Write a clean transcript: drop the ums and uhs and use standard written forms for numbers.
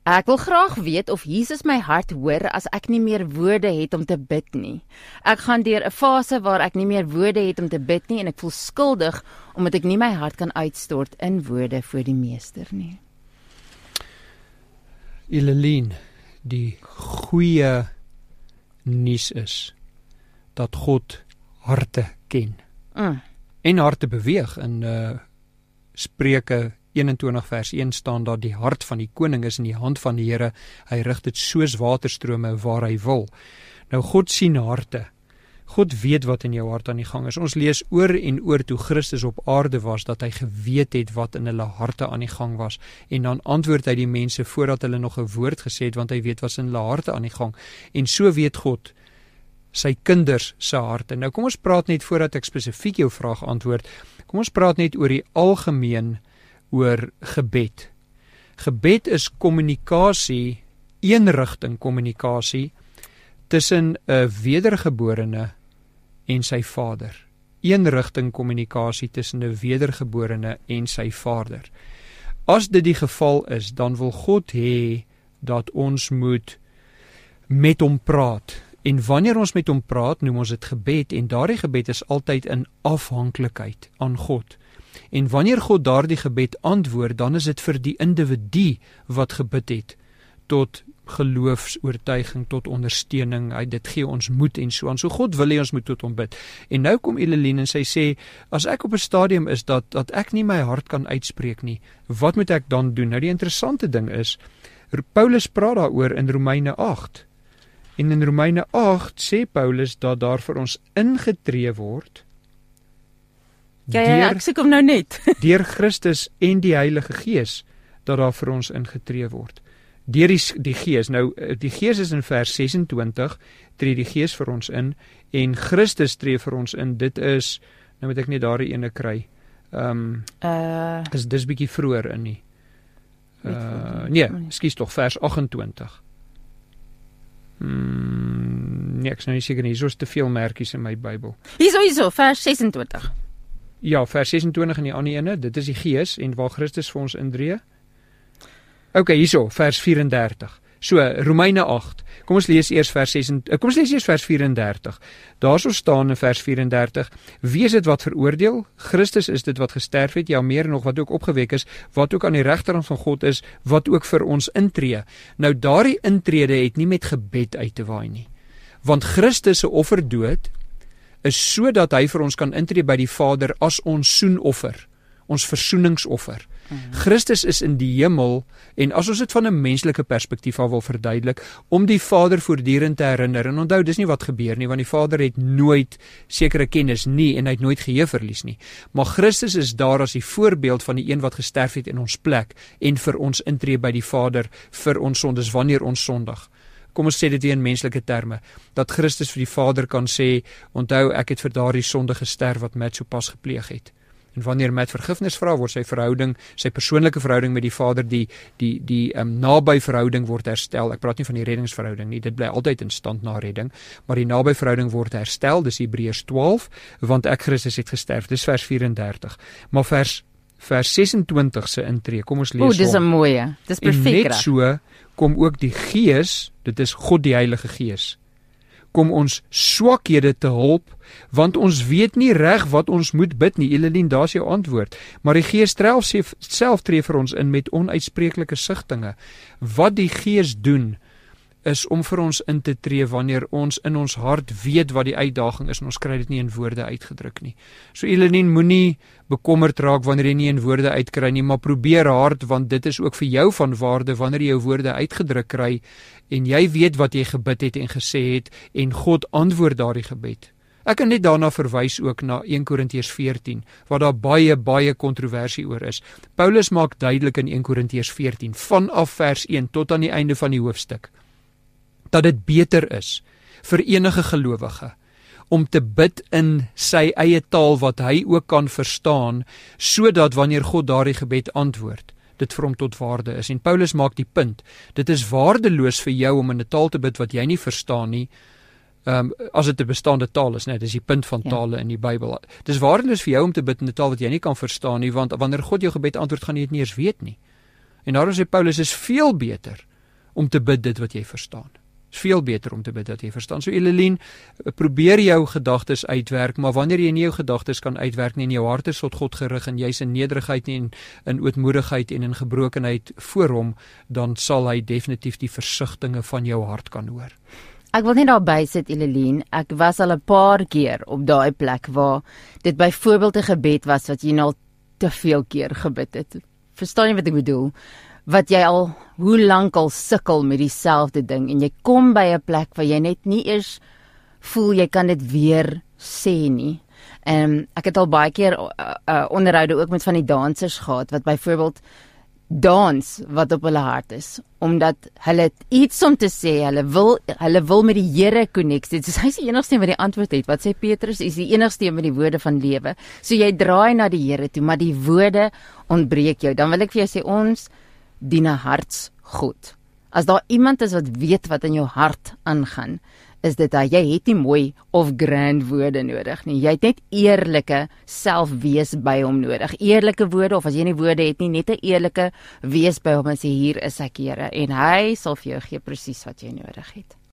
Ek wil graag weet of Jesus my hart hoor as ek nie meer woorde het om te bid nie. Ek gaan deur 'n fase waar ek nie meer woorde het om te bid nie en ek voel skuldig omdat ek nie my hart kan uitstort in woorde voor die Meester nie. Eline, die goeie nuus is dat God harte ken. En harte beweeg. In Spreuke 21 vers 1 staan dat die hart van die koning is in die hand van die Here. Hy rig dit soos waterstrome waar hy wil. Nou God sien harte. God weet wat in jou hart aan die gang is. Ons lees oor en oor toe Christus op aarde was, dat hy geweet het wat in hulle harte aan die gang was. En dan antwoord hy die mense voordat hulle nog 'n woord gesê het, want hy weet wat in hulle harte aan die gang. En so weet God sy kinders se harte. Nou kom ons praat net voordat ek spesifiek jou vraag antwoord. Kom ons praat net oor die algemeen oor gebed. Gebed is kommunikasie, eenrigting kommunikasie tussen 'n wedergeborene en sy vader. Eenrigting kommunikasie tussen 'n wedergeborene en sy vader. As dit die geval is, dan wil God hê dat ons moet met hom praat. En wanneer ons met hom praat, noem ons dit gebed, en daardie gebed is altyd in afhanklikheid aan God. En wanneer God daardie gebed antwoord, dan is dit vir die individu wat gebid het, tot geloofsoortuiging, tot ondersteuning, dit gee ons moed en so aan. So God wil hê ons moet tot hom bid. En nou kom Eline en sy sê, as ek op 'n stadium is dat ek nie my hart kan uitspreek nie, wat moet ek dan doen? Nou die interessante ding is, Paulus praat daaroor in Romeine 8. En in Romeine 8 sê Paulus dat daar vir ons ingetree word, Ja, ek soek hom nou net. deur Christus en die Heilige Gees, dat daar vir ons ingetree word. Deur die Gees. Nou, die Gees is in vers 26, tree die Gees vir ons in, en Christus tree vir ons in. Dit is, nou moet ek net daardie ene kry, dis bietjie vroeër in nie. Nee, skus tog, vers 28. Nee, ek is nou nie seker nie, hier is te veel merkies in my Bybel. Hierso, vers 26. Ja, vers 26 in die ander ene, dit is die Gees, en waar Christus vir ons indree. Ok, hierso, vers 34. So, Romeine 8. Kom ons lees eers vers 34. Daar sou staan in vers 34, wie is dit wat veroordeel? Christus is dit wat gesterf het, ja meer nog wat ook opgewek is, wat ook aan die regterhand van God is, wat ook vir ons intree. Nou daardie intrede het nie met gebed uit te waai nie. Want Christus se offerdood is sodat hy vir ons kan intree by die Vader as ons soenoffer, ons versoeningsoffer. Christus is in die hemel, en as ons dit van 'n menslike perspektief af wil verduidelik, om die Vader voortdurend te herinner, en onthou, dis nie wat gebeur nie, want die Vader het nooit sekere kennis nie, en hy het nooit geheueverlies nie, maar Christus is daar as die voorbeeld van die een wat gesterf het in ons plek, en vir ons intree by die Vader, vir ons sondes, wanneer ons sondig. Kom ons sê dit weer in menslike terme, dat Christus vir die Vader kan sê, onthou, ek het vir daardie sonde gesterf wat Matt sopas gepleeg het. En wanneer Matt vergifnis vra, word sy verhouding, sy persoonlike verhouding met die Vader, die naby verhouding word herstel. Ek praat nie van die reddingsverhouding nie, dit bly altyd in stand na redding, maar die naby verhouding word herstel, dis Hebreërs 12, want ek Christus het gesterf, dis vers 34. Maar vers 26 se intree, kom ons lees dis 'n mooie, dis perfek. En net so kom ook die Gees, dit is God die Heilige Gees, kom ons swakhede te hulp, want ons weet nie reg wat ons moet bid nie. Eline, daar's jou antwoord. Maar die Gees self tree vir ons in met onuitspreeklike sigtinge. Wat die Gees doen, is om vir ons in te tree wanneer ons in ons hart weet wat die uitdaging is, en ons kry dit nie in woorde uitgedruk nie. So Eline, moenie bekommerd raak wanneer jy nie in woorde uitkry nie, maar probeer hard, want dit is ook vir jou van waarde wanneer jy jou woorde uitgedruk kry, en jy weet wat jy gebid het en gesê het, en God antwoord daardie gebed. Ek kan net daarna verwys ook na 1 Korintiërs 14, waar daar baie kontroversie oor is. Paulus maak duidelik in 1 Korintiërs 14, vanaf vers 1 tot aan die einde van die hoofstuk, dat dit beter is vir enige gelowige om te bid in sy eie taal wat hy ook kan verstaan, sodat wanneer God daardie gebed antwoord, dit vir hom tot waarde is. En Paulus maak die punt, dit is waardeloos vir jou om in 'n taal te bid wat jy nie verstaan nie, as dit 'n bestaande taal is, dis die punt van tale in die Bybel. Dit is waardeloos vir jou om te bid in 'n taal wat jy nie kan verstaan nie, want wanneer God jou gebed antwoord, gaan jy dit nie eens weet nie. En daarom sê Paulus, is veel beter om te bid dit wat jy verstaan. Is veel beter om te bid dat jy verstaan. So Eline, probeer jou gedagtes uitwerk, maar wanneer jy nie jou gedagtes kan uitwerk nie en jou hart is tot God gerig en jy's in nederigheid en in ootmoedigheid en in gebrokenheid voor hom, dan sal hy definitief die versigtinge van jou hart kan hoor. Ek wil net daarby sit, Eline, ek was al 'n paar keer op daai plek waar dit byvoorbeeld 'n gebed was wat jy nou te veel keer gebid het. Verstaan jy wat ek bedoel? Wat jy al, hoe lank al sukkel met dieselfde ding en jy kom by 'n plek waar jy net nie eers voel jy kan dit weer sê nie. Ek het al baie keer onderhoude ook met van die dansers gehad, wat byvoorbeeld dans wat op hulle hart is, omdat hulle het iets om te sê, hulle wil met die Here connect. Dit is hy is die enigste wat die antwoord het. Wat sê Petrus? Is die enigste met die woorde van lewe. So jy draai na die Here toe, maar die woorde ontbreek jou. Dan wil ek vir jou sê, ons dien 'n hartsgod. As daar iemand is wat weet wat in jou hart aangaan, is dit dat jy het nie mooi of grand woorde nodig nie. Jy het net eerlike selfwees by hom nodig. Eerlike woorde, of as jy nie woorde het nie, net 'n eerlike wees by hom en sê, hier is ek, Here, en hy sal vir jou gee presies wat jy nodig het.